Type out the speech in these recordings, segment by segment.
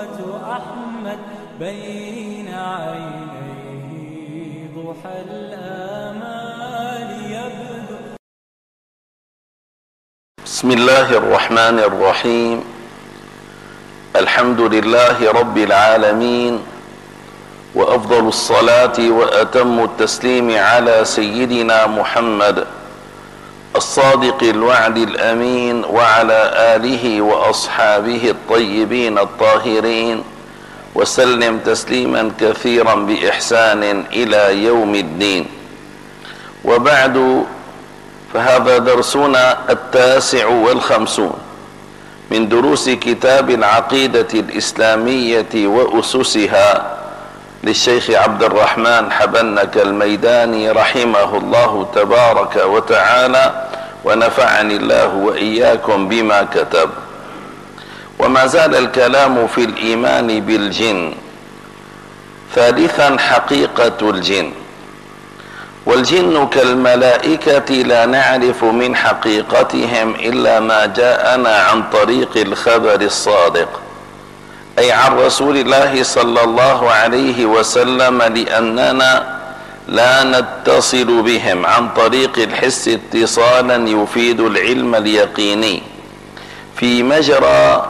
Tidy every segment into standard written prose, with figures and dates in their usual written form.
أحمد بين عينيه ضحى الآمال يبدو. بسم الله الرحمن الرحيم. الحمد لله رب العالمين، وأفضل الصلاة وأتم التسليم على سيدنا محمد الصادق الوعد الأمين، وعلى آله وأصحابه الطيبين الطاهرين، وسلم تسليما كثيرا بإحسان إلى يوم الدين. وبعد، فهذا درسنا 59 من دروس كتاب العقيدة الإسلامية وأسسها للشيخ عبد الرحمن حبنك الميداني رحمه الله تبارك وتعالى، ونفعني الله وإياكم بما كتب. وما زال الكلام في الإيمان بالجن. ثالثا، حقيقة الجن. والجن كالملائكة لا نعرف من حقيقتهم إلا ما جاءنا عن طريق الخبر الصادق، أي عن رسول الله صلى الله عليه وسلم، لأننا لا نتصل بهم عن طريق الحس اتصالا يفيد العلم اليقيني في مجرى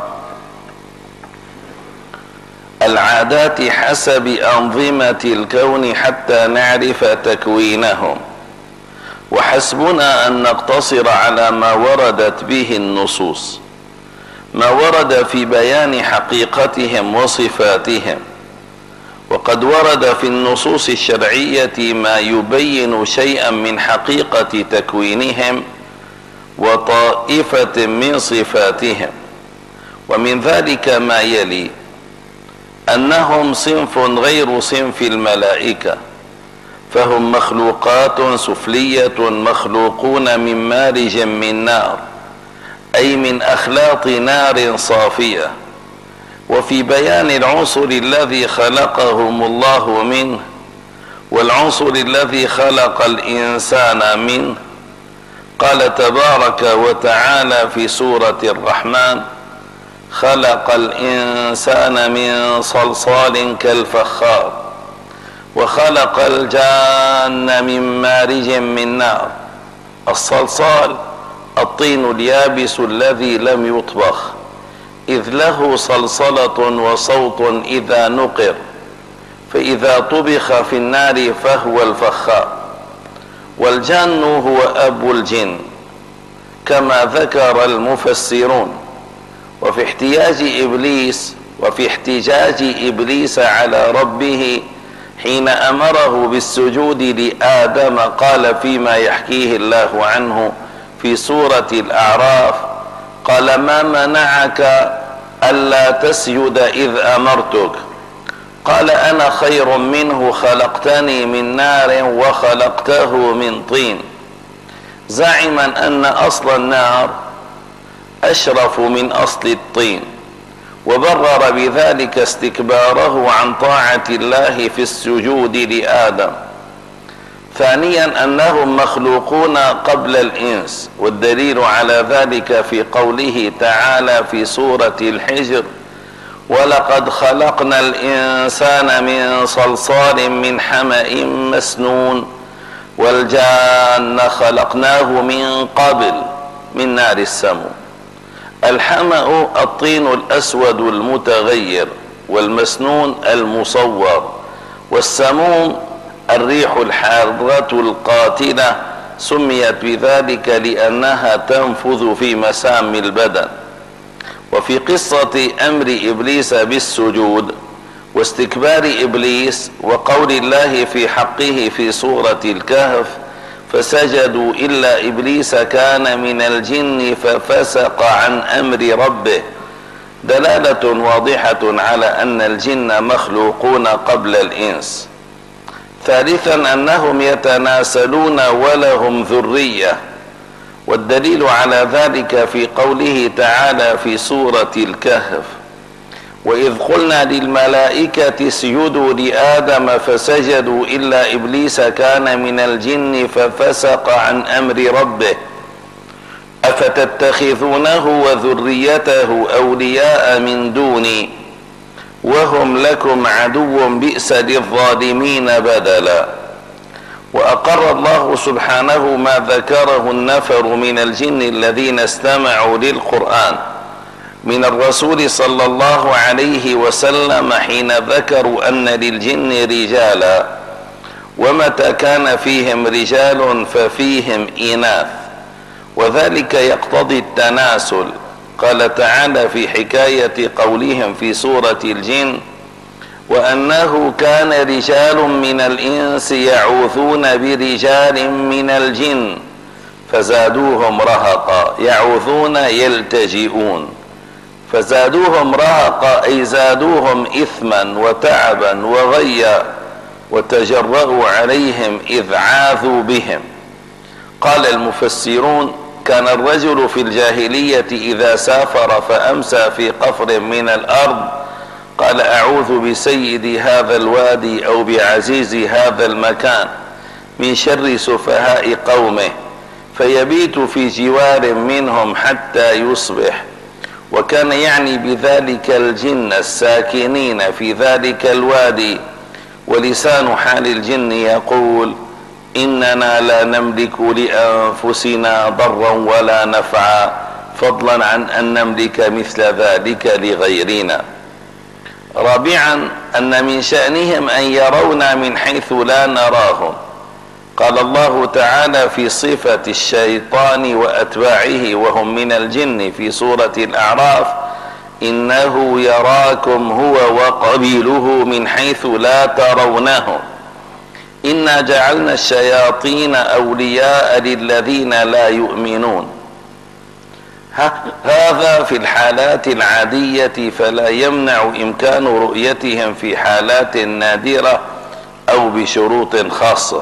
العادات حسب أنظمة الكون حتى نعرف تكوينهم، وحسبنا أن نقتصر على ما وردت به النصوص، ما ورد في بيان حقيقتهم وصفاتهم. وقد ورد في النصوص الشرعية ما يبين شيئا من حقيقة تكوينهم وطائفة من صفاتهم. ومن ذلك ما يلي: أنهم صنف غير صنف الملائكة، فهم مخلوقات سفلية مخلوقون من مارج من نار، أي من أخلاط نار صافية. وفي بيان العنصر الذي خلقهم الله منه والعنصر الذي خلق الإنسان منه، قال تبارك وتعالى في سورة الرحمن: خلق الإنسان من صلصال كالفخار وخلق الجان من مارج من نار. الصلصال الطين اليابس الذي لم يطبخ، إذ له صلصلة وصوت إذا نقر، فإذا طبخ في النار فهو الفخار. والجان هو أب الجن كما ذكر المفسرون. وفي احتجاج إبليس على ربه حين أمره بالسجود لآدم، قال فيما يحكيه الله عنه في سورة الأعراف: قال ما منعك ألا تسجد إذ أمرتك؟ قال أنا خير منه، خلقتني من نار وخلقته من طين، زاعما أن أصل النار أشرف من أصل الطين، وبرر بذلك استكباره عن طاعة الله في السجود لآدم. ثانيا، أنهم مخلوقون قبل الإنس، والدليل على ذلك في قوله تعالى في سورة الحجر: ولقد خلقنا الإنسان من صلصال من حمأ مسنون والجان خلقناه من قبل من نار السموم. الحمأ الطين الأسود المتغير، والمسنون المصور، والسموم الريح الحارة القاتلة، سميت بذلك لأنها تنفذ في مسام البدن. وفي قصة أمر إبليس بالسجود واستكبار إبليس وقول الله في حقه في سورة الكهف: فسجدوا إلا إبليس كان من الجن ففسق عن أمر ربه، دلالة واضحة على أن الجن مخلوقون قبل الإنس. ثالثا، أنهم يتناسلون ولهم ذرية، والدليل على ذلك في قوله تعالى في سورة الكهف: وإذ قلنا للملائكة اسجدوا لآدم فسجدوا إلا إبليس كان من الجن ففسق عن أمر ربه أفتتخذونه وذريته أولياء من دوني وهم لكم عدو بئس للظالمين بدلا. وأقر الله سبحانه ما ذكره النفر من الجن الذين استمعوا للقرآن من الرسول صلى الله عليه وسلم حين ذكروا أن للجن رجالا، ومتى كان فيهم رجال ففيهم إناث، وذلك يقتضي التناسل. قال تعالى في حكاية قولهم في سورة الجن: وأنه كان رجال من الإنس يعوذون برجال من الجن فزادوهم رهقا. يعوذون يلتجئون، فزادوهم رهقا أي زادوهم إثما وتعبا وغيا، وتجرأوا عليهم إذ عاذوا بهم. قال المفسرون: كان الرجل في الجاهلية إذا سافر فأمسى في قفر من الأرض قال: أعوذ بسيد هذا الوادي أو بعزيز هذا المكان من شر سفهاء قومه، فيبيت في جوار منهم حتى يصبح. وكان يعني بذلك الجن الساكنين في ذلك الوادي. ولسان حال الجن يقول: إننا لا نملك لأنفسنا ضرا ولا نفعا، فضلا عن أن نملك مثل ذلك لغيرنا. رابعا، أن من شأنهم أن يرونا من حيث لا نراهم. قال الله تعالى في صفة الشيطان وأتباعه وهم من الجن في سورة الأعراف: إنه يراكم هو وقبيله من حيث لا ترونهم إنا جعلنا الشياطين أولياء للذين لا يؤمنون. هذا في الحالات العادية، فلا يمنع إمكان رؤيتهم في حالات نادرة أو بشروط خاصة.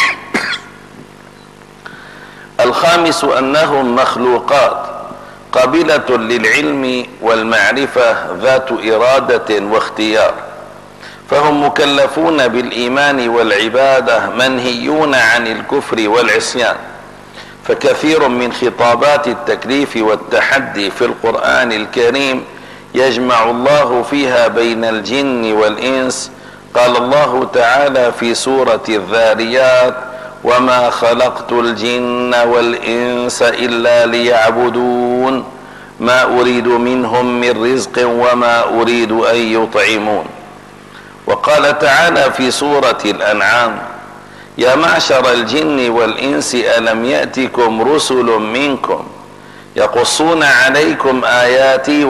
الخامس، أنهم مخلوقات قابلة للعلم والمعرفة ذات إرادة واختيار، فهم مكلفون بالإيمان والعبادة، منهيون عن الكفر والعصيان. فكثير من خطابات التكليف والتحدي في القرآن الكريم يجمع الله فيها بين الجن والإنس. قال الله تعالى في سورة الذاريات: وما خلقت الجن والإنس إلا ليعبدون ما أريد منهم من رزق وما أريد أن يطعمون. وقال تعالى في سورة الأنعام: يا معشر الجن والإنس ألم يأتكم رسل منكم يقصون عليكم آياتي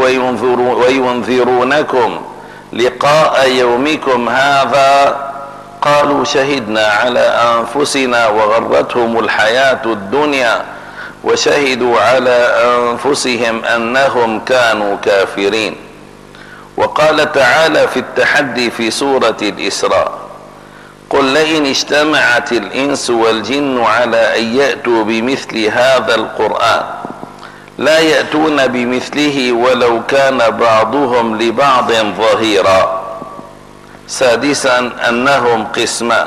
وينذرونكم لقاء يومكم هذا قالوا شهدنا على أنفسنا وغرتهم الحياة الدنيا وشهدوا على أنفسهم أنهم كانوا كافرين. وقال تعالى في التحدي في سورة الإسراء: قل لئن اجتمعت الإنس والجن على أن يأتوا بمثل هذا القرآن لا يأتون بمثله ولو كان بعضهم لبعض ظهيرا. سادسا، أنهم قسمان: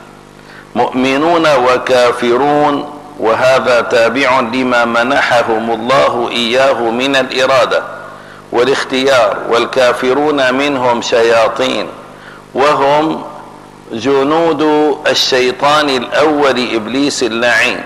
مؤمنون وكافرون، وهذا تابع لما منحهم الله إياه من الإرادة والاختيار. والكافرون منهم شياطين، وهم جنود الشيطان الأول إبليس اللعين،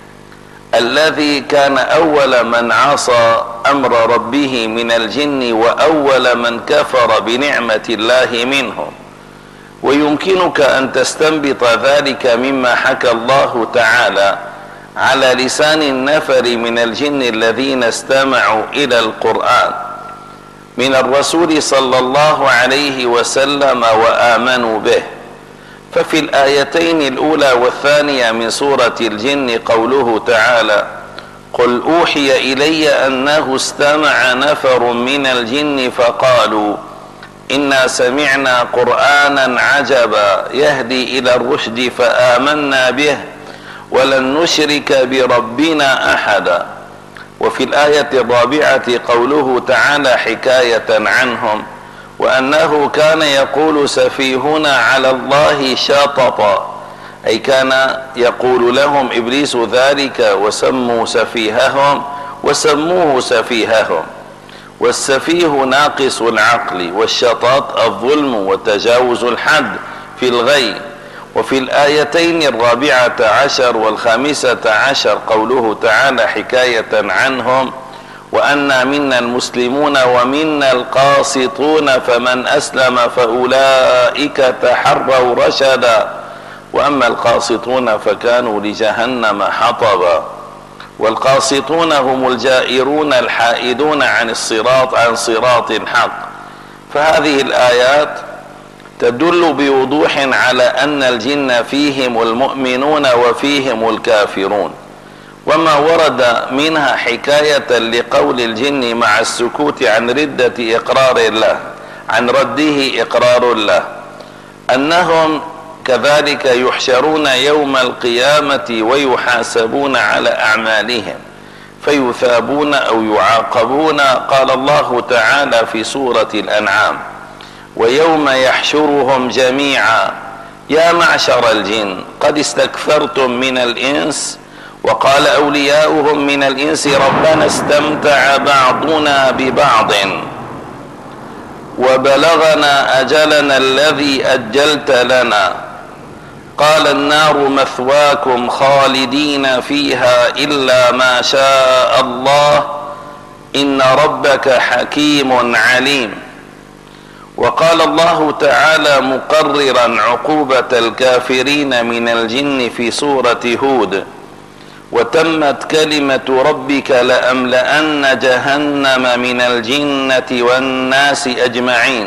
الذي كان أول من عصى أمر ربه من الجن وأول من كفر بنعمة الله منهم. ويمكنك أن تستنبط ذلك مما حكى الله تعالى على لسان النفر من الجن الذين استمعوا إلى القرآن من الرسول صلى الله عليه وسلم وآمنوا به. ففي الآيتين الأولى والثانية من سورة الجن قوله تعالى: قل أوحي إلي أنه استمع نفر من الجن فقالوا إنا سمعنا قرآنا عجبا يهدي إلى الرشد فآمنا به ولن نشرك بربنا أحدا. وفي الآية الرابعة قوله تعالى حكاية عنهم: وأنه كان يقول سفيهنا على الله شططا، أي كان يقول لهم إبليس ذلك وسموه سفيههم. والسفيه ناقص العقل، والشطاط الظلم وتجاوز الحد في الغي. وفي الآيتين 14 و15 قوله تعالى حكاية عنهم: وأنا منا المسلمون ومنا القاسطون فمن أسلم فأولئك تحروا رشدا وأما القاسطون فكانوا لجهنم حطبا. والقاسطون هم الجائرون الحائدون عن صراط الحق. فهذه الآيات تدل بوضوح على أن الجن فيهم المؤمنون وفيهم الكافرون. وما ورد منها حكاية لقول الجن مع السكوت عن ردة إقرار له، عن رده إقرار له، أنهم كذلك يحشرون يوم القيامة ويحاسبون على أعمالهم فيثابون أو يعاقبون. قال الله تعالى في سورة الأنعام: ويوم يحشرهم جميعا يا معشر الجن قد استكثرتم من الإنس. وقال أولياؤهم من الإنس: ربنا استمتع بعضنا ببعض وبلغنا أجلنا الذي أجلت لنا. قال النار مثواكم خالدين فيها إلا ما شاء الله إن ربك حكيم عليم. وقال الله تعالى مقررا عقوبة الكافرين من الجن في سورة هود: وتمت كلمة ربك لأملأن جهنم من الجنة والناس أجمعين.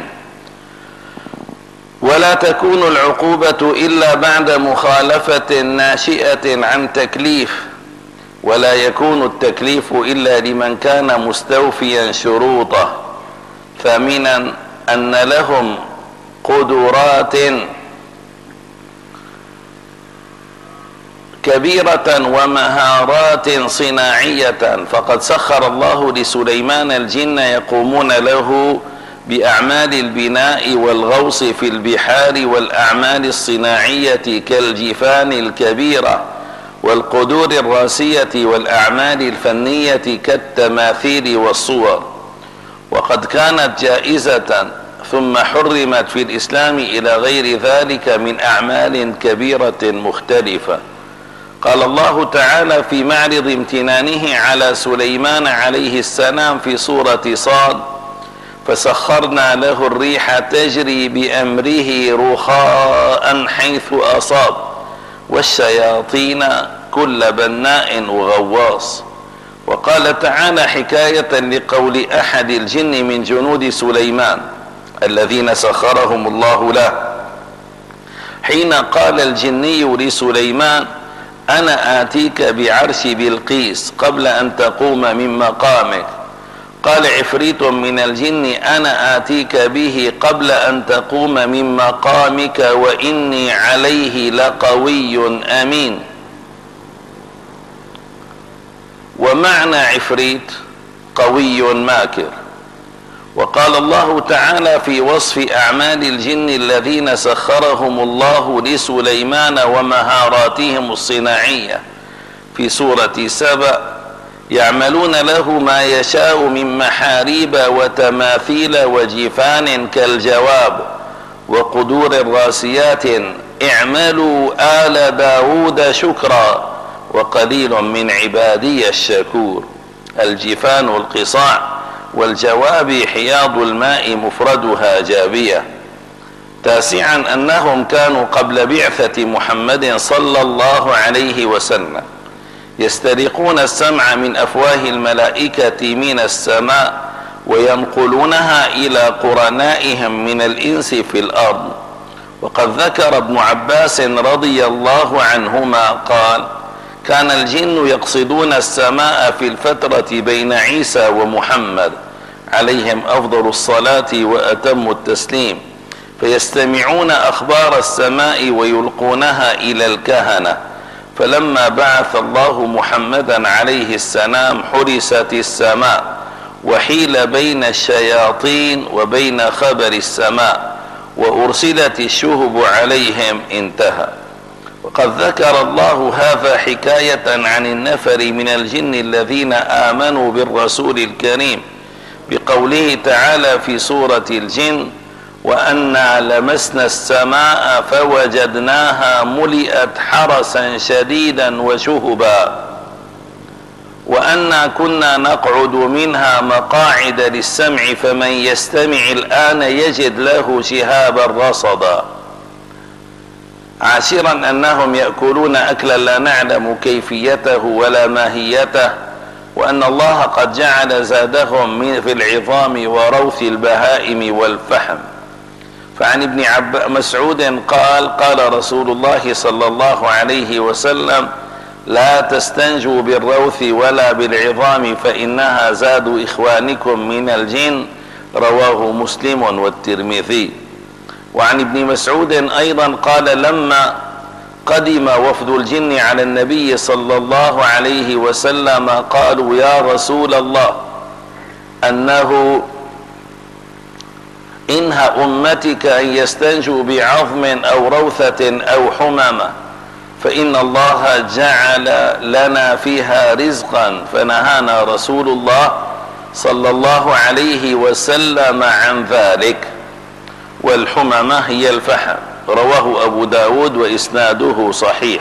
ولا تكون العقوبة إلا بعد مخالفة ناشئة عن تكليف، ولا يكون التكليف إلا لمن كان مستوفيا شروطه. ثامنا أن لهم قدرات كبيرة ومهارات صناعية، فقد سخر الله لسليمان الجن يقومون له بأعمال البناء والغوص في البحار والأعمال الصناعية كالجفان الكبيرة والقدور الراسية والأعمال الفنية كالتماثيل والصور. وقد كانت جائزة ثم حرمت في الإسلام إلى غير ذلك من أعمال كبيرة مختلفة. قال الله تعالى في معرض امتنانه على سليمان عليه السلام في سورة صاد: فسخرنا له الريح تجري بأمره رخاء حيث أصاب والشياطين كل بناء وغواص. وقال تعالى حكاية لقول أحد الجن من جنود سليمان الذين سخرهم الله له، حين قال الجني لسليمان: أنا آتيك بعرش بلقيس قبل أن تقوم من مقامك. قال عفريت من الجن: أنا آتيك به قبل أن تقوم من مقامك وإني عليه لقوي أمين. ومعنى عفريت قوي ماكر. وقال الله تعالى في وصف أعمال الجن الذين سخرهم الله لسليمان ومهاراتهم الصناعية في سورة سبأ: يعملون له ما يشاء من محاريب وتماثيل وجفان كالجواب وقدور راسيات اعملوا آل داود شكرا وقليل من عبادي الشكور. الجفان القصاع والجواب حياض الماء مفردها جابية. تاسعا أنهم كانوا قبل بعثة محمد صلى الله عليه وسلم يسترقون السمع من أفواه الملائكة من السماء وينقلونها إلى قرنائهم من الإنس في الأرض. وقد ذكر ابن عباس رضي الله عنهما قال: كان الجن يقصدون السماء في الفترة بين عيسى ومحمد عليهم أفضل الصلاة وأتم التسليم، فيستمعون أخبار السماء ويلقونها إلى الكهنة. فلما بعث الله محمدا عليه السلام حرست السماء وحيل بين الشياطين وبين خبر السماء وأرسلت الشهب عليهم. انتهى. وقد ذكر الله هذا حكاية عن النفر من الجن الذين آمنوا بالرسول الكريم بقوله تعالى في سورة الجن: وأنا لمسنا السماء فوجدناها ملئت حرسا شديدا وشهبا وأنا كنا نقعد منها مقاعد للسمع فمن يستمع الآن يجد له شهابا رصدا. عاشرا أنهم يأكلون أكلا لا نعلم كيفيته ولا ماهيته، وأن الله قد جعل زادهم في العظام وروث البهائم والفحم. فعن ابن مسعود قال: قال رسول الله صلى الله عليه وسلم: لا تستنجوا بالروث ولا بالعظام فإنها زاد إخوانكم من الجن. رواه مسلم والترمذي. وعن ابن مسعود أيضا قال: لما قدم وفد الجن على النبي صلى الله عليه وسلم قالوا: يا رسول الله، أنه إنهى أمتك أن يستنجوا بعظم أو روثة أو حمامة، فإن الله جعل لنا فيها رزقا، فنهانا رسول الله صلى الله عليه وسلم عن ذلك. والحمامة هي الفحم. رواه أبو داود وإسناده صحيح.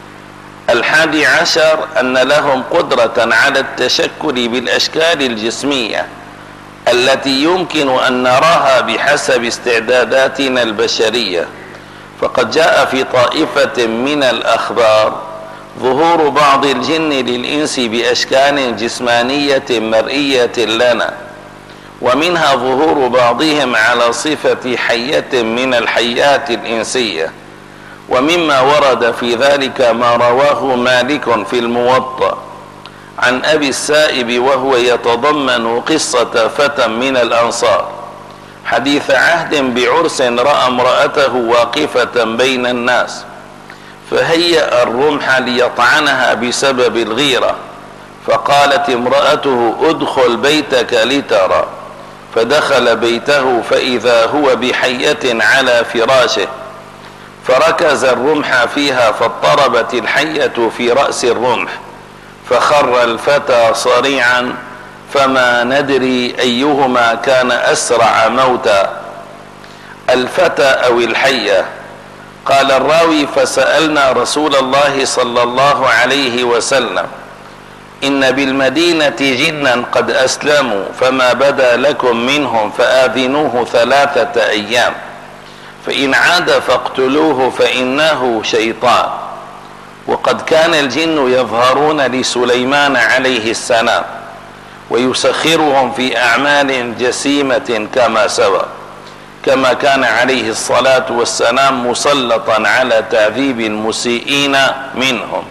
11 أن لهم قدرة على التشكل بالأشكال الجسمية التي يمكن أن نراها بحسب استعداداتنا البشرية. فقد جاء في طائفة من الأخبار ظهور بعض الجن للإنس بأشكال جسمانية مرئية لنا، ومنها ظهور بعضهم على صفة حية من الحيات الإنسية. ومما ورد في ذلك ما رواه مالك في الموطأ عن أبي السائب، وهو يتضمن قصة فتى من الأنصار حديث عهد بعرس رأى امرأته واقفة بين الناس فهيأ الرمح ليطعنها بسبب الغيرة، فقالت امرأته: ادخل بيتك لترى. فدخل بيته فإذا هو بحية على فراشه، فركز الرمح فيها فاضطربت الحية في رأس الرمح، فخر الفتى صريعا، فما ندري أيهما كان أسرع موتا، الفتى أو الحية. قال الراوي: فسألنا رسول الله صلى الله عليه وسلم: إن بالمدينة جنا قد أسلموا، فما بدا لكم منهم فآذنوه 3 أيام، فإن عاد فاقتلوه فإنه شيطان. وقد كان الجن يظهرون لسليمان عليه السلام ويسخرهم في أعمال جسيمة كما سبق، كما كان عليه الصلاة والسلام مسلطا على تعذيب المسيئين منهم،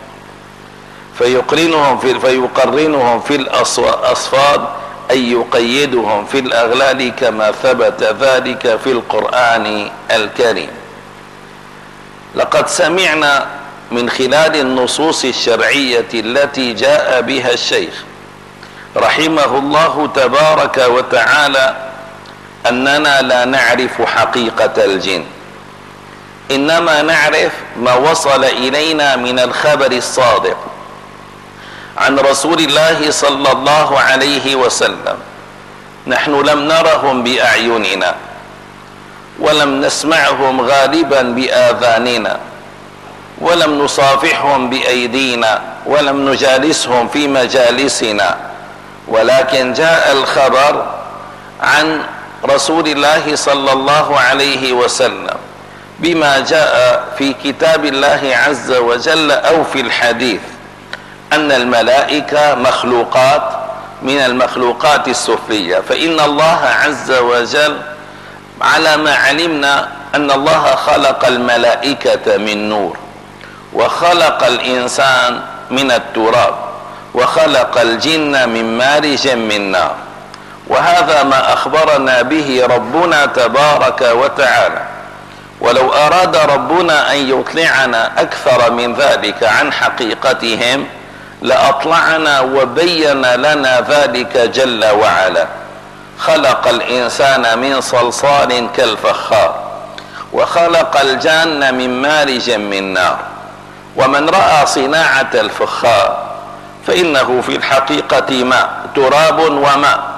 فيقرنهم في الأصفاد، أي يقيدهم في الأغلال، كما ثبت ذلك في القرآن الكريم. لقد سمعنا من خلال النصوص الشرعية التي جاء بها الشيخ رحمه الله تبارك وتعالى أننا لا نعرف حقيقة الجن، إنما نعرف ما وصل إلينا من الخبر الصادق عن رسول الله صلى الله عليه وسلم. نحن لم نرهم بأعيننا، ولم نسمعهم غالبا بآذاننا، ولم نصافحهم بأيدينا، ولم نجالسهم في مجالسنا، ولكن جاء الخبر عن رسول الله صلى الله عليه وسلم بما جاء في كتاب الله عز وجل أو في الحديث أن الملائكة مخلوقات من المخلوقات السفلية. فإن الله عز وجل على ما علمنا أن الله خلق الملائكة من نور، وخلق الإنسان من التراب، وخلق الجن من مارج من نار. وهذا ما أخبرنا به ربنا تبارك وتعالى. ولو أراد ربنا أن يطلعنا أكثر من ذلك عن حقيقتهم لأطلعنا وبين لنا ذلك جل وعلا. خلق الإنسان من صلصال كالفخار، وخلق الجان من مارج من نار. ومن رأى صناعة الفخار فإنه في الحقيقة ماء، تراب وماء،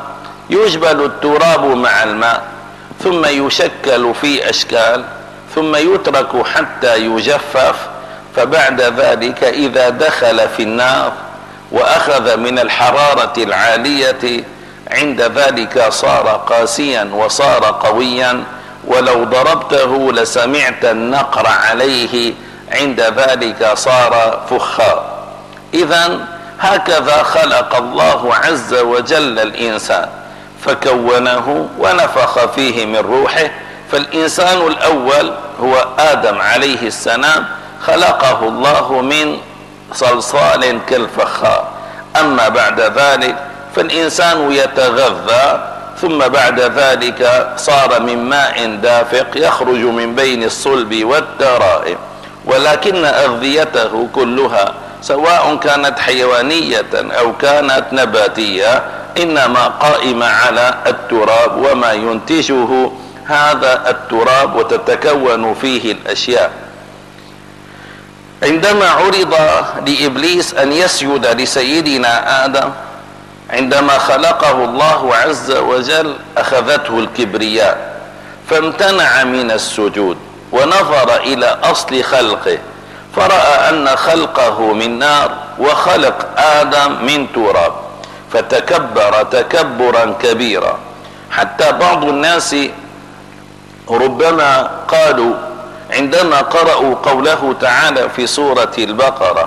يجبل التراب مع الماء ثم يشكل في أشكال ثم يترك حتى يجفف، فبعد ذلك إذا دخل في النار وأخذ من الحرارة العالية عند ذلك صار قاسيا وصار قويا، ولو ضربته لسمعت النقر عليه، عند ذلك صار فخار. إذن هكذا خلق الله عز وجل الإنسان فكونه ونفخ فيه من روحه. فالإنسان الأول هو آدم عليه السلام، خلقه الله من صلصال كالفخار. أما بعد ذلك فالإنسان يتغذى، ثم بعد ذلك صار من ماء دافق يخرج من بين الصلب والترائب، ولكن أغذيته كلها سواء كانت حيوانية أو كانت نباتية إنما قائمة على التراب وما ينتجه هذا التراب وتتكون فيه الأشياء. عندما عرض لإبليس أن يسجد لسيدنا آدم، عندما خلقه الله عز وجل أخذته الكبرياء فامتنع من السجود، ونظر إلى أصل خلقه فرأى أن خلقه من نار وخلق آدم من تراب، فتكبر تكبرا كبيرا، حتى بعض الناس ربما قالوا عندما قرأوا قوله تعالى في سورة البقرة: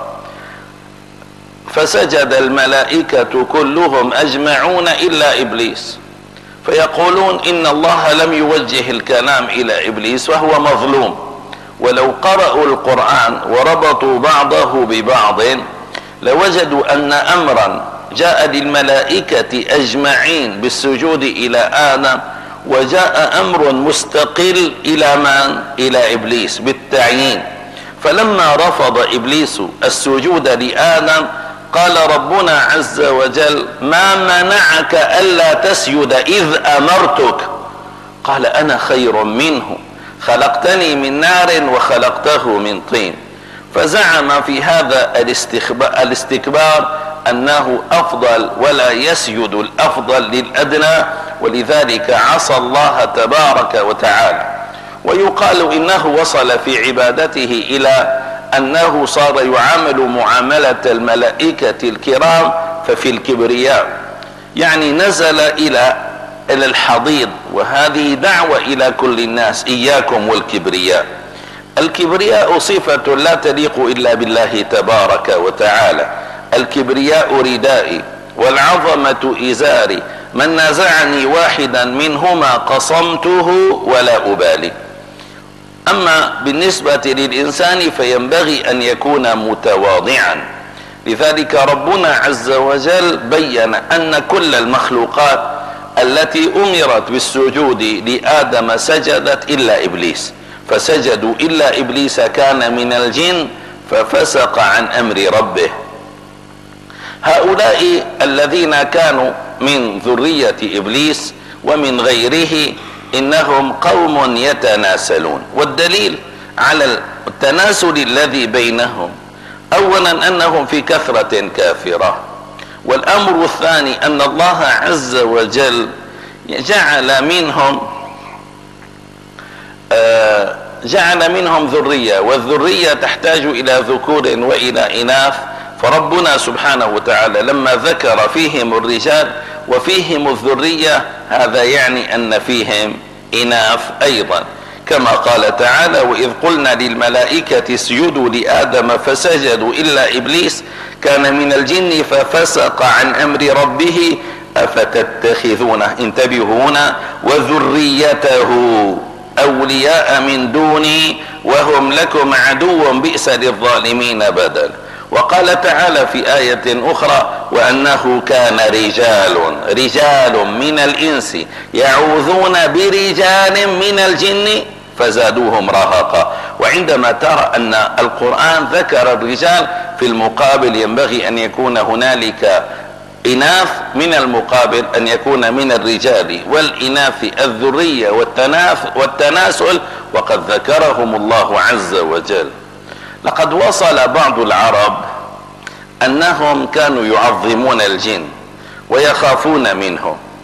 فسجد الملائكة كلهم أجمعون إلا إبليس، فيقولون إن الله لم يوجه الكلام إلى إبليس وهو مظلوم. ولو قرأوا القرآن وربطوا بعضه ببعض لوجدوا أن أمرا جاء للملائكة أجمعين بالسجود إلى آدم، وجاء أمر مستقل إلى من؟ إلى إبليس بالتعيين. فلما رفض إبليس السجود لآدم قال ربنا عز وجل: ما منعك ألا تسجد إذ أمرتك؟ قال: أنا خير منه، خلقتني من نار وخلقته من طين. فزعم في هذا الاستكبار أنه أفضل، ولا يسجد الأفضل للأدنى، ولذلك عصى الله تبارك وتعالى. ويقال إنه وصل في عبادته إلى أنه صار يعامل معاملة الملائكة الكرام، ففي الكبرياء يعني نزل إلى الحضيض. وهذه دعوة إلى كل الناس: إياكم والكبرياء. الكبرياء صفة لا تليق إلا بالله تبارك وتعالى. الكبرياء ردائي والعظمة إزاري، من نزعني واحدا منهما قصمته ولا أبالي. أما بالنسبة للإنسان فينبغي أن يكون متواضعا. لذلك ربنا عز وجل بين أن كل المخلوقات التي أمرت بالسجود لآدم سجدت إلا إبليس، فسجدوا إلا إبليس كان من الجن ففسق عن أمر ربه. هؤلاء الذين كانوا من ذرية إبليس ومن غيره إنهم قوم يتناسلون. والدليل على التناسل الذي بينهم أولا أنهم في كثرة كافرة، والأمر الثاني أن الله عز وجل جعل منهم ذرية، والذرية تحتاج إلى ذكور وإلى إناث. فربنا سبحانه وتعالى لما ذكر فيهم الرجال وفيهم الذرية هذا يعني أن فيهم إناث أيضا، كما قال تعالى: وإذ قلنا للملائكة اسجدوا لآدم فسجدوا إلا إبليس كان من الجن ففسق عن أمر ربه أفتتخذونه، انتبهون، وذريته أولياء من دوني وهم لكم عدو بئس للظالمين بدل. وقال تعالى في آية أخرى: وأنه كان رجال من الإنس يعوذون برجال من الجن فزادوهم رهقا. وعندما ترى أن القرآن ذكر الرجال في المقابل ينبغي أن يكون هنالك إناث، من المقابل أن يكون من الرجال والإناث الذرية والتناسل، وقد ذكرهم الله عز وجل. لقد وصل بعض العرب أنهم كانوا يعظمون الجن ويخافون منهم،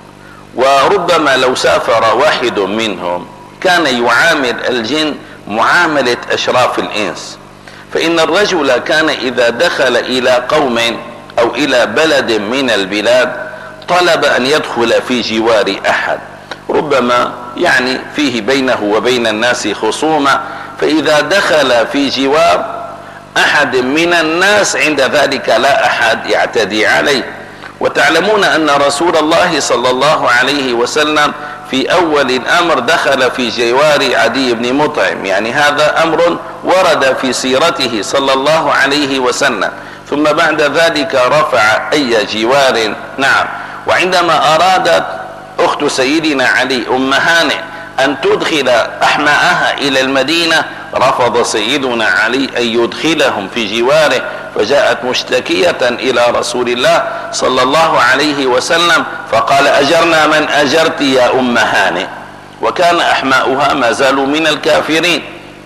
وربما لو سافر واحد منهم كان يعامل الجن معاملة أشراف الإنس، فإن الرجل كان إذا دخل إلى قوم أو إلى بلد من البلاد طلب أن يدخل في جوار أحد، ربما يعني فيه بينه وبين الناس خصومة، فإذا دخل في جوار أحد من الناس عند ذلك لا أحد يعتدي عليه. وتعلمون أن رسول الله صلى الله عليه وسلم في أول الأمر دخل في جوار عدي بن مطعم، يعني هذا أمر ورد في سيرته صلى الله عليه وسلم، ثم بعد ذلك رفع أي جوار. نعم. وعندما أرادت أخت سيدنا علي أم هانئ أن تدخل أحماءها إلى المدينة رفض سيدنا علي أن يدخلهم في جواره، فجاءت مشتكية إلى رسول الله صلى الله عليه وسلم فقال: أجرنا من أجرت يا أم هانئ، وكان أحماؤها ما زالوا من الكافرين.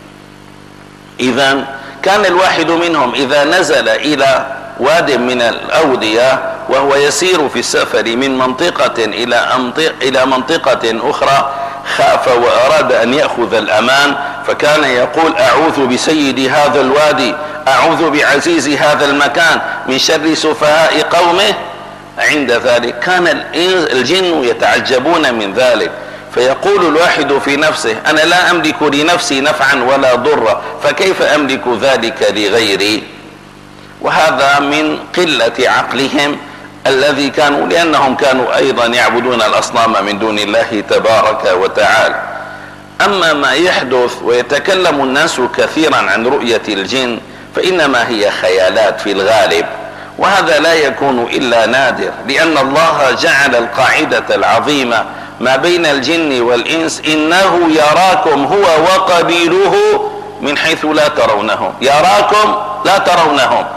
إذا كان الواحد منهم إذا نزل إلى واد من الأودية وهو يسير في السفر من منطقة إلى منطقة أخرى خاف وأراد أن يأخذ الأمان، فكان يقول: أعوذ بسيد هذا الوادي، أعوذ بعزيز هذا المكان من شر سفهاء قومه. عند ذلك كان الجن يتعجبون من ذلك، فيقول الواحد في نفسه: أنا لا أملك لنفسي نفعا ولا ضرا، فكيف أملك ذلك لغيري؟ وهذا من قلة عقلهم الذي كانوا، لأنهم كانوا أيضا يعبدون الأصنام من دون الله تبارك وتعالى. أما ما يحدث ويتكلم الناس كثيرا عن رؤية الجن فإنما هي خيالات في الغالب، وهذا لا يكون إلا نادر، لأن الله جعل القاعدة العظيمة ما بين الجن والإنس: إنه يراكم هو وقبيله من حيث لا ترونهم، يراكم لا ترونهم.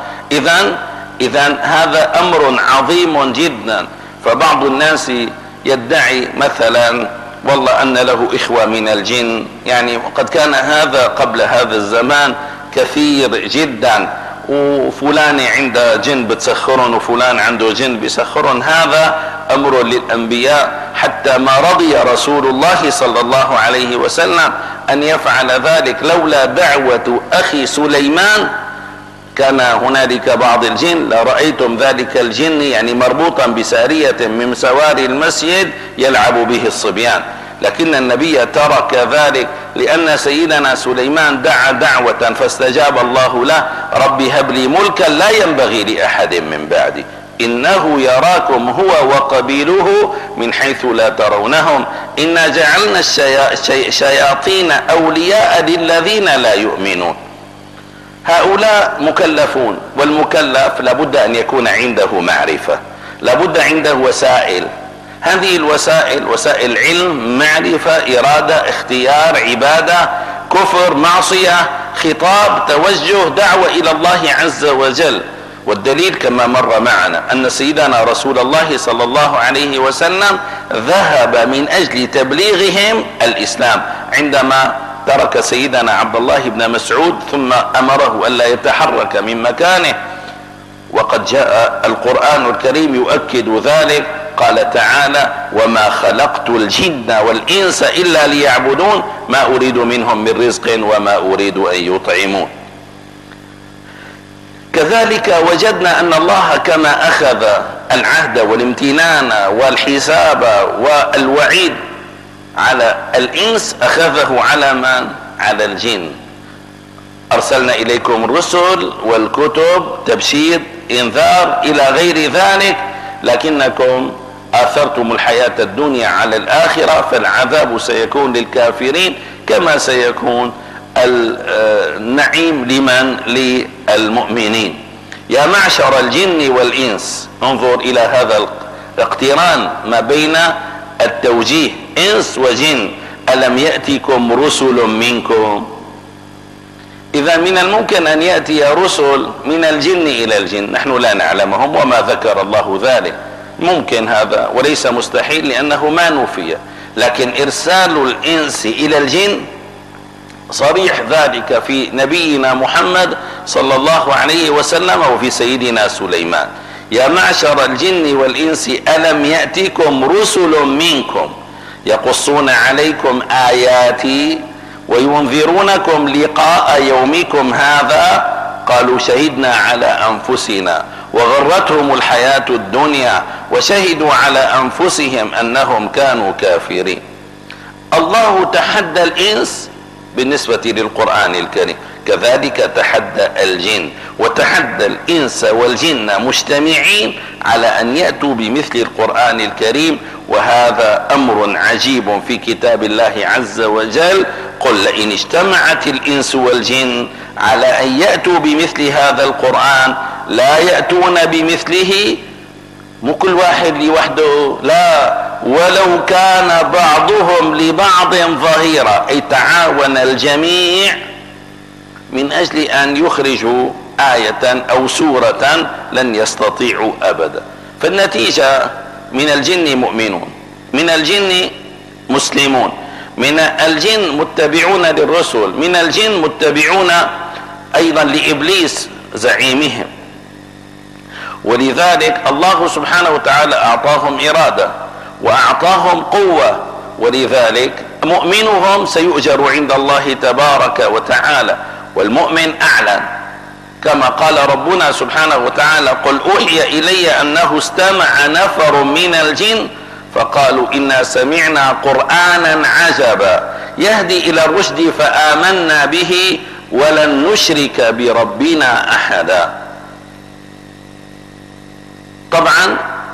إذن هذا أمر عظيم جدا. فبعض الناس يدعي مثلا والله أن له إخوة من الجن، يعني وقد كان هذا قبل هذا الزمان كثير جدا، وفلان عنده جن بتسخرن وفلان عنده جن بيسخرن. هذا أمر للأنبياء، حتى ما رضي رسول الله صلى الله عليه وسلم أن يفعل ذلك لولا دعوة أخي سليمان كان هنالك بعض الجن لرأيتم ذلك الجن، يعني مربوطا بسارية من سواري المسجد يلعب به الصبيان، لكن النبي ترك ذلك لأن سيدنا سليمان دعا دعوة فاستجاب الله له: ربي هب لي ملكا لا ينبغي لأحد من بعدي، إنه يراكم هو وقبيله من حيث لا ترونهم، إنا جعلنا الشياطين أولياء للذين لا يؤمنون. هؤلاء مكلفون، والمكلف لابد أن يكون عنده معرفة، لابد عنده وسائل. هذه الوسائل وسائل علم، معرفة، إرادة، اختيار، عبادة، كفر، معصية، خطاب، توجه، دعوة إلى الله عز وجل. والدليل كما مر معنا أن سيدنا رسول الله صلى الله عليه وسلم ذهب من أجل تبليغهم الإسلام عندما ترك سيدنا عبد الله بن مسعود ثم أمره ألا يتحرك من مكانه، وقد جاء القرآن الكريم يؤكد ذلك. قال تعالى: وما خلقت الجن والإنس إلا ليعبدون ما أريد منهم من رزق وما أريد أن يطعمون. كذلك وجدنا أن الله كما أخذ العهد والامتنان والحساب والوعيد على الإنس أخذه على من؟ على الجن. أرسلنا إليكم الرسل والكتب تبشير إنذار إلى غير ذلك، لكنكم آثرتم الحياة الدنيا على الآخرة، فالعذاب سيكون للكافرين كما سيكون النعيم لمن؟ للمؤمنين. يا معشر الجن والإنس، انظر إلى هذا الاقتران ما بين التوجيه إنس وجن: ألم يأتكم رسل منكم؟ إذا من الممكن أن يأتي رسل من الجن إلى الجن، نحن لا نعلمهم وما ذكر الله ذلك، ممكن هذا وليس مستحيل لأنه ما نفي، لكن إرسال الإنس إلى الجن صريح ذلك في نبينا محمد صلى الله عليه وسلم وفي سيدنا سليمان. يا معشر الجن والإنس ألم يأتكم رسل منكم يقصون عليكم آياتي وينذرونكم لقاء يومكم هذا قالوا شهدنا على أنفسنا وغرتهم الحياة الدنيا وشهدوا على أنفسهم أنهم كانوا كافرين. الله تحدى الإنس بالنسبة للقرآن الكريم، كذلك تحدى الجن، وتحدى الإنس والجن مجتمعين على أن يأتوا بمثل القرآن الكريم. وهذا أمر عجيب في كتاب الله عز وجل. قل لئن اجتمعت الإنس والجن على أن يأتوا بمثل هذا القرآن لا يأتون بمثله، مو كل واحد لوحده، لا، ولو كان بعضهم لبعض ظهيرا، أي تعاون الجميع من أجل أن يخرجوا آية أو سورة لن يستطيعوا أبدا. فالنتيجة من الجن مؤمنون، من الجن مسلمون، من الجن متبعون للرسل، من الجن متبعون أيضا لإبليس زعيمهم. ولذلك الله سبحانه وتعالى أعطاهم إرادة وأعطاهم قوة، ولذلك مؤمنهم سيؤجر عند الله تبارك وتعالى، والمؤمن أعلى، كما قال ربنا سبحانه وتعالى قل أوحي إلي أنه استمع نفر من الجن فقالوا إنا سمعنا قرآنا عجبا يهدي إلى الرشد فآمنا به ولن نشرك بربنا أحدا. طبعا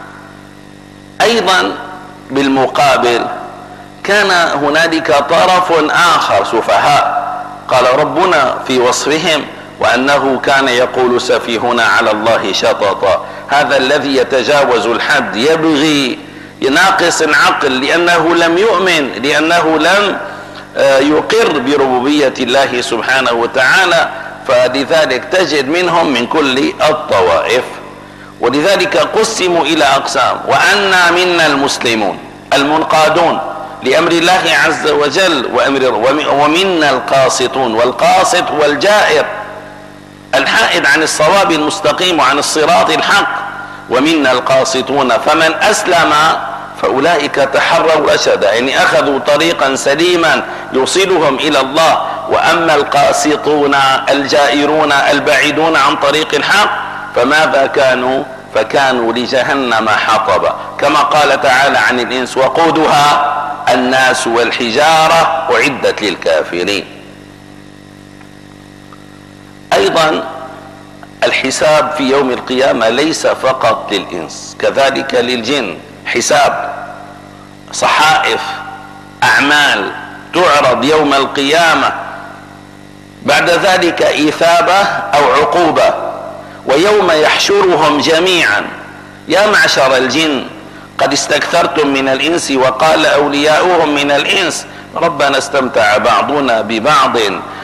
أيضا بالمقابل كان هنالك طرف آخر سفهاء، قال ربنا في وصفهم وأنه كان يقول سفيهنا على الله شططا، هذا الذي يتجاوز الحد يبغي ناقص عقل لأنه لم يؤمن، لأنه لم يقر بربوبية الله سبحانه وتعالى. فلذلك تجد منهم من كل الطوائف، ولذلك قسموا إلى أقسام. وأنا منا المسلمون المنقادون لأمر الله عز وجل ومنا القاسطون، والقاسط والجائر الحائد عن الصواب المستقيم وعن الصراط الحق، ومنا القاسطون فمن أسلم فأولئك تحروا رشدا، يعني أخذوا طريقا سليما يوصلهم إلى الله. وأما القاسطون الجائرون البعيدون عن طريق الحق فماذا كانوا؟ فكانوا لجهنم حطبا، كما قال تعالى عن الإنس وقودها الناس والحجارة أعدت للكافرين. أيضا الحساب في يوم القيامة ليس فقط للإنس، كذلك للجن، حساب صحائف أعمال تعرض يوم القيامة، بعد ذلك إثابة أو عقوبة. ويوم يحشرهم جميعا يا معشر الجن قد استكثرتم من الإنس وقال أولياؤهم من الإنس ربنا استمتع بعضنا ببعض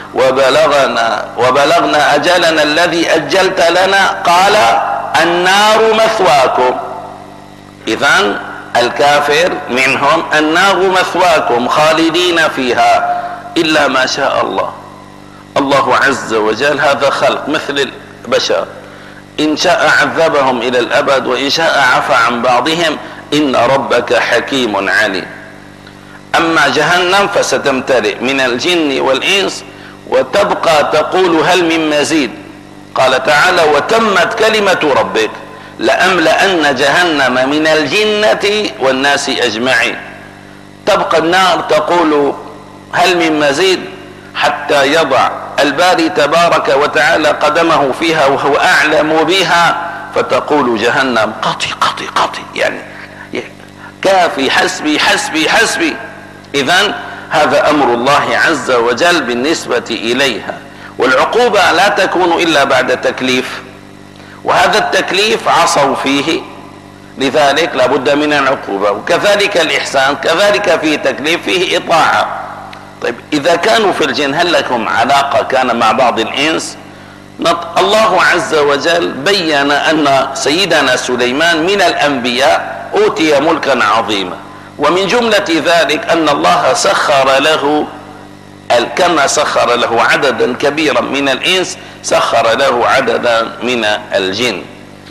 وبلغنا أجلنا الذي أجلت لنا قال النار مثواكم. إذن الكافر منهم النار مثواكم خالدين فيها إلا ما شاء الله. الله عز وجل هذا خلق مثل البشر، إن شاء عذبهم إلى الأبد وإن شاء عفى عن بعضهم إن ربك حكيم عليم. أما جهنم فستمتلئ من الجن والإنس وتبقى تقول هل من مزيد. قال تعالى وتمت كلمة ربك لأملأن جهنم من الجنة والناس أجمعين. تبقى النار تقول هل من مزيد حتى يضع الباري تبارك وتعالى قدمه فيها وهو أعلم بها فتقول جهنم قطي قطي قطي، يعني كافي حسبي حسبي حسبي. إذن هذا أمر الله عز وجل بالنسبة إليها. والعقوبة لا تكون إلا بعد تكليف، وهذا التكليف عصوا فيه، لذلك لابد من العقوبة. وكذلك الإحسان كذلك فيه تكليف فيه إطاعة. طيب إذا كانوا في الجن هل لكم علاقة كان مع بعض الإنس؟ الله عز وجل بين أن سيدنا سليمان من الأنبياء أوتي ملكا عظيما، ومن جملة ذلك أن الله سخر له كما سخر له عددا كبيرا من الإنس سخر له عددا من الجن.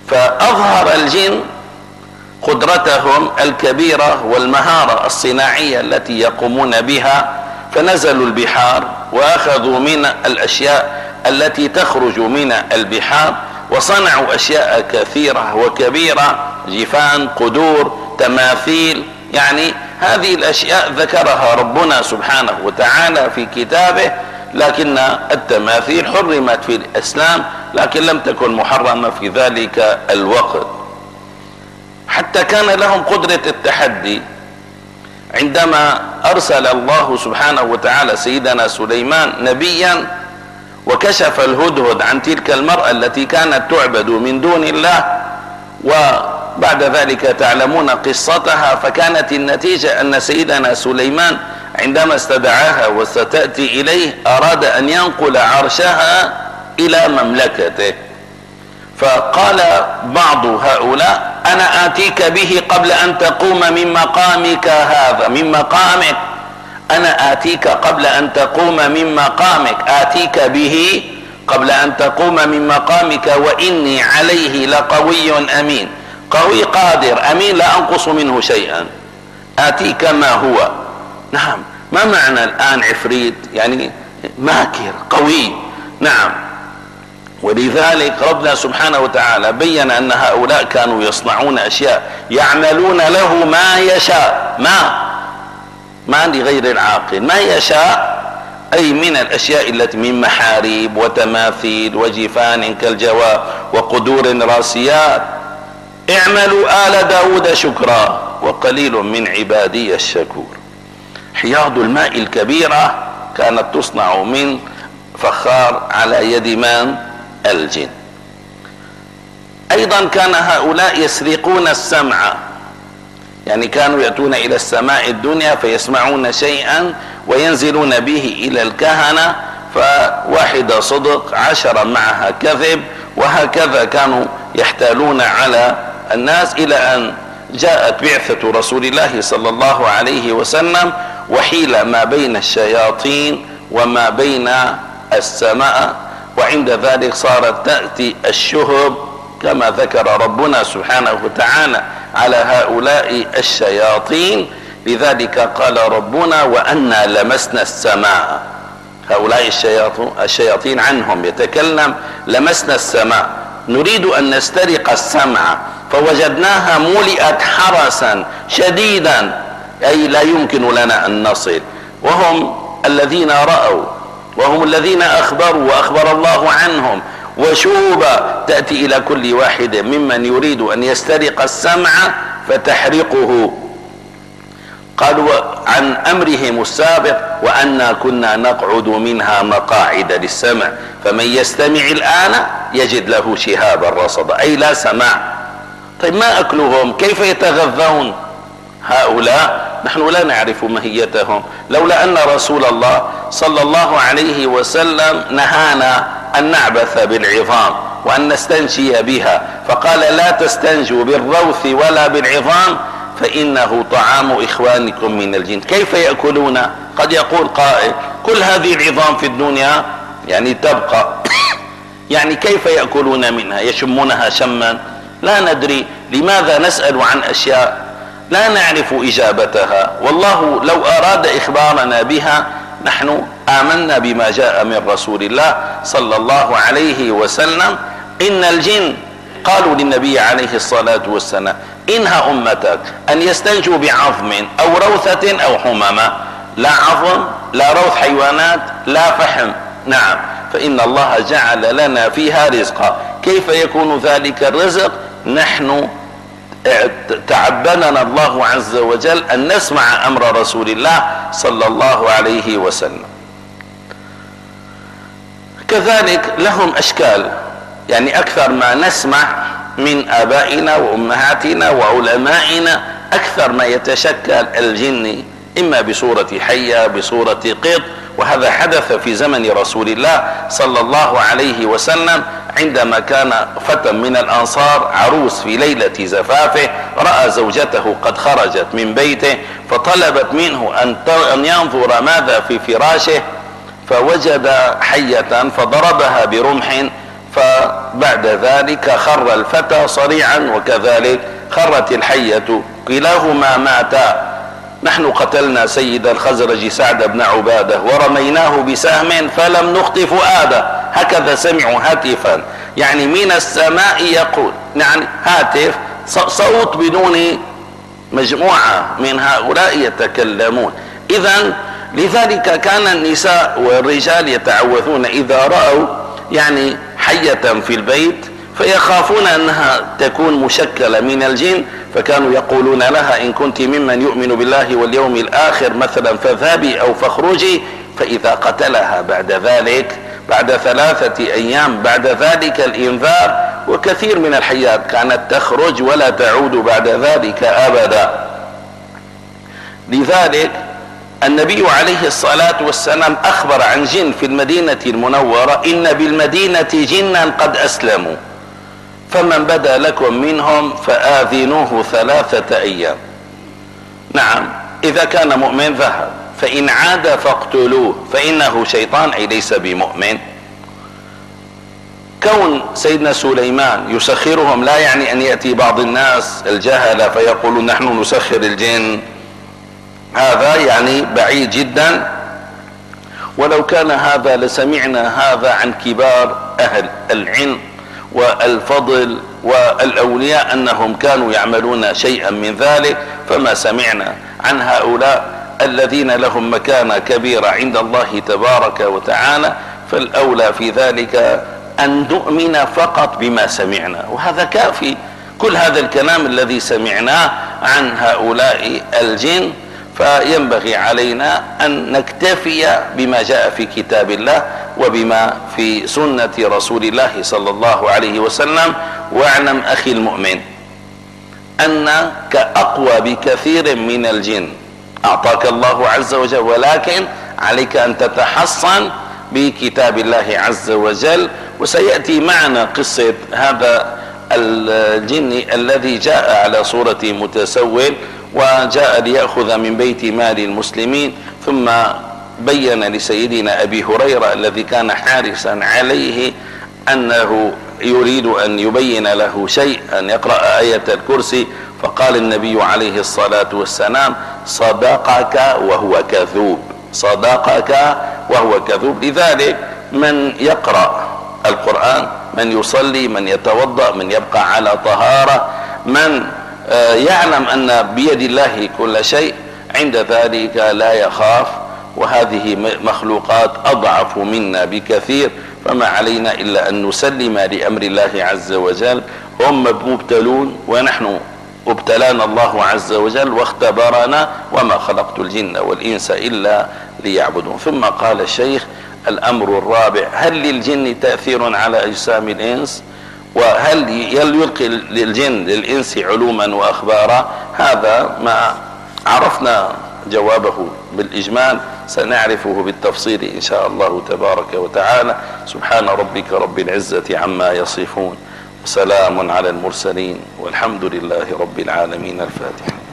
فأظهر الجن قدرتهم الكبيرة والمهارة الصناعية التي يقومون بها، فنزلوا البحار وأخذوا من الأشياء التي تخرج من البحار وصنعوا أشياء كثيرة وكبيرة، جفان، قدور، تماثيل. يعني هذه الأشياء ذكرها ربنا سبحانه وتعالى في كتابه، لكن التماثيل حرمت في الإسلام لكن لم تكن محرمة في ذلك الوقت. حتى كان لهم قدرة التحدي عندما أرسل الله سبحانه وتعالى سيدنا سليمان نبيا وكشف الهدهد عن تلك المرأة التي كانت تعبد من دون الله، وبعد ذلك تعلمون قصتها. فكانت النتيجة أن سيدنا سليمان عندما استدعاها وستأتي إليه أراد أن ينقل عرشها إلى مملكته، فقال بعض هؤلاء: أنا آتيك به قبل أن تقوم من مقامك هذا، من مقامك، أنا آتيك قبل أن تقوم من مقامك، آتيك به قبل أن تقوم من مقامك، وإني عليه لقوي أمين. قوي، قادر، أمين، لا أنقص منه شيئا، آتيك ما هو. نعم، ما معنى الآن عفريت؟ يعني ماكر، قوي. نعم، ولذلك ربنا سبحانه وتعالى بين أن هؤلاء كانوا يصنعون أشياء، يعملون له ما يشاء، ما لغير العاقل، ما يشاء، أي من الأشياء التي من محاريب وتماثيل وجفان كالجواب وقدور راسيات. اعملوا آل داود شكرا وقليل من عبادي الشكور. حياض الماء الكبيرة كانت تصنع من فخار على يد من؟ الجن. أيضا كان هؤلاء يسرقون السمع، يعني كانوا يأتون إلى السماء الدنيا فيسمعون شيئا وينزلون به إلى الكهنة، فواحدة صدق، 10 معها كذب، وهكذا كانوا يحتالون على الناس، إلى أن جاءت بعثة رسول الله صلى الله عليه وسلم وحيل ما بين الشياطين وما بين السماء، وعند ذلك صارت تأتي الشهب كما ذكر ربنا سبحانه وتعالى على هؤلاء الشياطين. لذلك قال ربنا: وأنا لمسنا السماء. هؤلاء الشياطين عنهم يتكلم: لمسنا السماء، نريد أن نسترق السمع فوجدناها ملئت حرسا شديدا، أي لا يمكن لنا أن نصل. وهم الذين رأوا، وهم الذين أخبروا وأخبر الله عنهم، وشوبة تأتي إلى كل واحد ممن يريد أن يسترق السمع فتحرقه. قالوا عن أمرهم السابق: وأنا كنا نقعد منها مقاعد للسمع فمن يستمع الآن يجد له شهابا رصدا، أي لا سماع. طيب ما أكلهم؟ كيف يتغذون هؤلاء؟ نحن لا نعرف ماهيتهم، لولا أن رسول الله صلى الله عليه وسلم نهانا أن نعبث بالعظام وأن نستنجي بها، فقال: لا تستنجوا بالروث ولا بالعظام فإنه طعام إخوانكم من الجن. كيف يأكلون؟ قد يقول قائل: كل هذه العظام في الدنيا يعني تبقى يعني كيف يأكلون منها؟ يشمونها شما؟ لا ندري. لماذا نسأل عن أشياء لا نعرف إجابتها؟ والله لو أراد إخبارنا بها نحن آمنا بما جاء من رسول الله صلى الله عليه وسلم. إن الجن قالوا للنبي عليه الصلاة والسلام: إنها أمتك أن يستنجوا بعظم أو روثة أو حمامة. لا عظم، لا روث حيوانات، لا فحم. نعم، فإن الله جعل لنا فيها رزقا. كيف يكون ذلك الرزق؟ نحن تعبدنا الله عز وجل أن نسمع أمر رسول الله صلى الله عليه وسلم. كذلك لهم أشكال، يعني أكثر ما نسمع من آبائنا وأمهاتنا وعلمائنا، أكثر ما يتشكل الجن إما بصورة حية، بصورة قط. وهذا حدث في زمن رسول الله صلى الله عليه وسلم، عندما كان فتى من الأنصار عروس في ليلة زفافه، رأى زوجته قد خرجت من بيته فطلبت منه أن ينظر ماذا في فراشه، فوجد حية فضربها برمح بعد ذلك خر الفتى صريعا وكذلك خرت الحية، كلاهما ماتا. نحن قتلنا سيد الخزرج سعد بن عبادة ورميناه بسهم فلم نخط فؤاده. هكذا سمعوا هاتفا يعني من السماء يقول، يعني هاتف صوت بدون مجموعة من هؤلاء يتكلمون. إذن لذلك كان النساء والرجال يتعوذون إذا رأوا يعني حية في البيت فيخافون أنها تكون مشكلة من الجن، فكانوا يقولون لها إن كنت ممن يؤمن بالله واليوم الآخر مثلا فاذهبي أو فاخرجي. فإذا قتلها بعد ذلك بعد 3 أيام بعد ذلك الإنذار، وكثير من الحيات كانت تخرج ولا تعود بعد ذلك أبدا. لذلك النبي عليه الصلاة والسلام أخبر عن جن في المدينة المنورة: إن بالمدينة جنا قد أسلموا، فمن بدا لكم منهم فآذنوه 3 أيام. نعم، إذا كان مؤمن ذهب، فإن عاد فاقتلوه فإنه شيطان، أي ليس بمؤمن. كون سيدنا سليمان يسخرهم لا يعني أن يأتي بعض الناس الجهلة فيقولون نحن نسخر الجن، هذا يعني بعيد جدا. ولو كان هذا لسمعنا هذا عن كبار أهل العلم والفضل والأولياء أنهم كانوا يعملون شيئا من ذلك، فما سمعنا عن هؤلاء الذين لهم مكانة كبيرة عند الله تبارك وتعالى. فالأولى في ذلك أن نؤمن فقط بما سمعنا، وهذا كافي. كل هذا الكلام الذي سمعناه عن هؤلاء الجن فينبغي علينا أن نكتفي بما جاء في كتاب الله وبما في سنة رسول الله صلى الله عليه وسلم. واعلم أخي المؤمن أنك أقوى بكثير من الجن، أعطاك الله عز وجل، ولكن عليك أن تتحصن بكتاب الله عز وجل. وسيأتي معنا قصة هذا الجن الذي جاء على صورة متسول وجاء ليأخذ من بيت مال المسلمين، ثم بين لسيدنا أبي هريرة الذي كان حارسا عليه أنه يريد أن يبين له شيء، أن يقرأ آية الكرسي، فقال النبي عليه الصلاة والسلام: صدقك وهو كذوب، صدقك وهو كذوب. لذلك من يقرأ القرآن، من يصلي، من يتوضأ، من يبقى على طهارة، من يعلم أن بيد الله كل شيء، عند ذلك لا يخاف. وهذه مخلوقات أضعف منا بكثير، فما علينا إلا أن نسلم لأمر الله عز وجل. هم مبتلون ونحن ابتلانا الله عز وجل واختبرنا: وما خلقت الجن والإنس إلا ليعبدون. ثم قال الشيخ: الأمر الرابع: هل للجن تأثير على أجسام الإنس؟ وهل يلقي للجن للإنس علوما وأخبارا؟ هذا ما عرفنا جوابه بالإجمال، سنعرفه بالتفصيل إن شاء الله تبارك وتعالى. سبحان ربك رب العزة عما يصفون، وسلام على المرسلين، والحمد لله رب العالمين. الفاتحة.